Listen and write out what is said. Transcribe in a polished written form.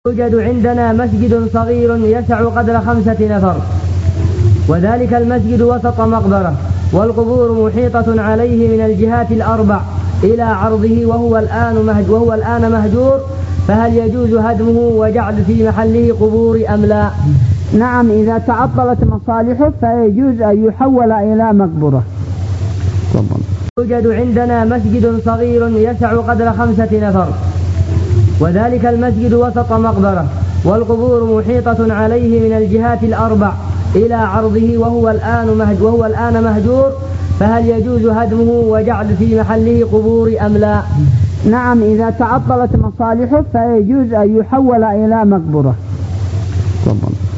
يوجد عندنا مسجد صغير يسع قدر 5 نفر، وذلك المسجد وسط مقبرة، والقبور محيطة عليه من الجهات الأربع إلى عرضه، وهو الآن مهجور، فهل يجوز هدمه وجعل في محله قبور أم لا؟ نعم، إذا تعطلت مصالحه فيجوز أن يحول إلى مقبرة. يوجد عندنا مسجد صغير يسع قدر 5 نفر، وذلك المسجد وسط مقبرة، والقبور محيطة عليه من الجهات الأربع إلى عرضه، وهو الآن مهجور، فهل يجوز هدمه وجعل في محله قبور أم لا؟ نعم، إذا تعطلت مصالحه فيجوز أن يحول إلى مقبرة.